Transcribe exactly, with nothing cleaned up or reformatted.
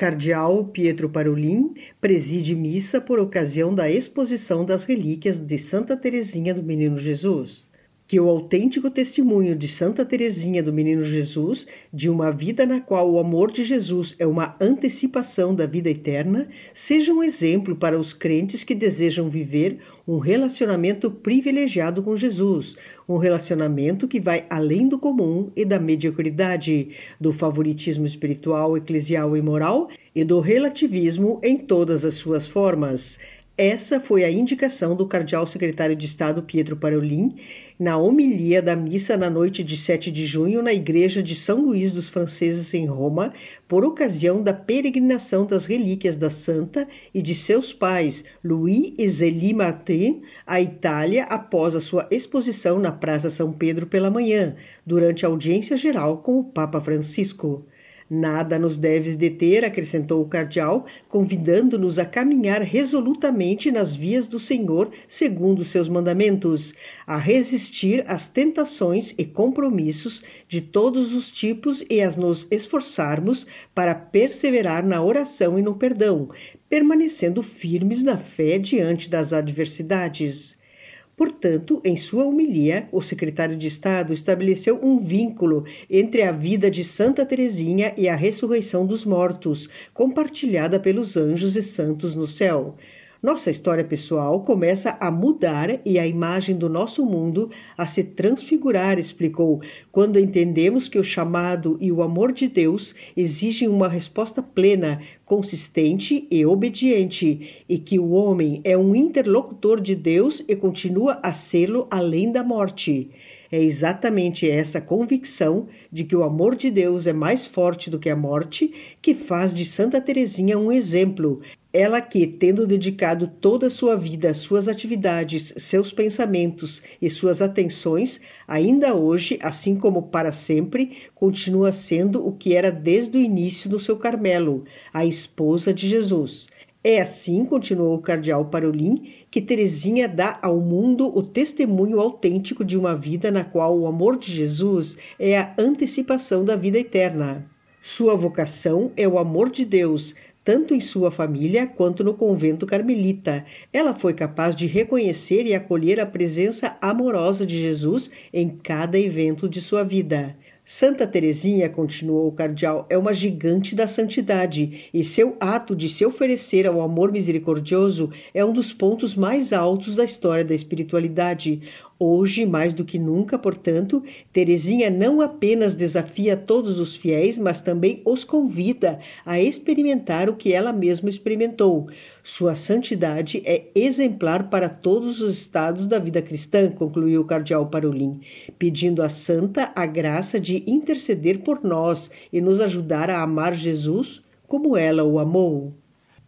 Cardeal Pietro Parolin preside missa por ocasião da exposição das relíquias de Santa Teresinha do Menino Jesus. Que o autêntico testemunho de Santa Teresinha do Menino Jesus, de uma vida na qual o amor de Jesus é uma antecipação da vida eterna, seja um exemplo para os crentes que desejam viver um relacionamento privilegiado com Jesus, um relacionamento que vai além do comum e da mediocridade, do favoritismo espiritual, eclesial e moral e do relativismo em todas as suas formas. Essa foi a indicação do cardeal secretário de Estado Pietro Parolin na homilia da missa na noite de sete de junho na igreja de São Luís dos Franceses em Roma, por ocasião da peregrinação das relíquias da santa e de seus pais, Louis e Zélie Martin, à Itália após a sua exposição na Praça São Pedro pela manhã, durante a audiência geral com o Papa Francisco. Nada nos deves deter, acrescentou o cardeal, convidando-nos a caminhar resolutamente nas vias do Senhor segundo seus mandamentos, a resistir às tentações e compromissos de todos os tipos e a nos esforçarmos para perseverar na oração e no perdão, permanecendo firmes na fé diante das adversidades. Portanto, em sua homilia, o secretário de Estado estabeleceu um vínculo entre a vida de Santa Teresinha e a ressurreição dos mortos, compartilhada pelos anjos e santos no céu. Nossa história pessoal começa a mudar e a imagem do nosso mundo a se transfigurar, explicou, quando entendemos que o chamado e o amor de Deus exigem uma resposta plena, consistente e obediente, e que o homem é um interlocutor de Deus e continua a sê-lo além da morte. É exatamente essa convicção de que o amor de Deus é mais forte do que a morte que faz de Santa Teresinha um exemplo. Ela que, tendo dedicado toda a sua vida, suas atividades, seus pensamentos e suas atenções, ainda hoje, assim como para sempre, continua sendo o que era desde o início do seu Carmelo, a esposa de Jesus. É assim, continuou o cardeal Parolin, que Teresinha dá ao mundo o testemunho autêntico de uma vida na qual o amor de Jesus é a antecipação da vida eterna. Sua vocação é o amor de Deus, tanto em sua família quanto no convento carmelita. Ela foi capaz de reconhecer e acolher a presença amorosa de Jesus em cada evento de sua vida. Santa Teresinha, continuou o cardeal, é uma gigante da santidade, e seu ato de se oferecer ao amor misericordioso é um dos pontos mais altos da história da espiritualidade. Hoje, mais do que nunca, portanto, Teresinha não apenas desafia todos os fiéis, mas também os convida a experimentar o que ela mesma experimentou. Sua santidade é exemplar para todos os estados da vida cristã, concluiu o cardeal Parolin, pedindo à santa a graça de interceder por nós e nos ajudar a amar Jesus como ela o amou.